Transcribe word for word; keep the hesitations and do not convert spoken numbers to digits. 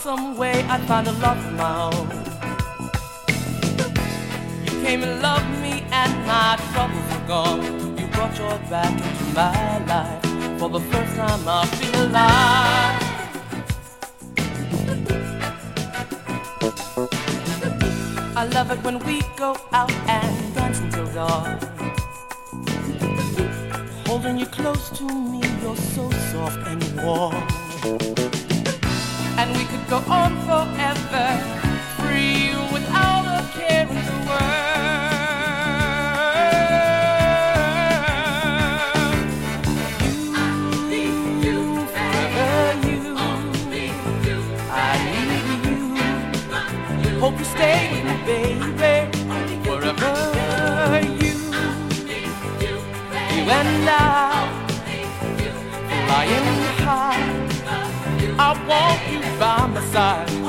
some way I'd find a love of my own. You came and loved me and my troubles were gone. You brought joy back into my life. For the first time I feel alive. I love it when we go out and dance until dawn. Holding you close to me, you're so soft and warm. And we could go on forever, free without a care in the world. You, you, forever you, I need you. Hope you stay with me, baby, forever you, you and I, flying high. I want you by my side.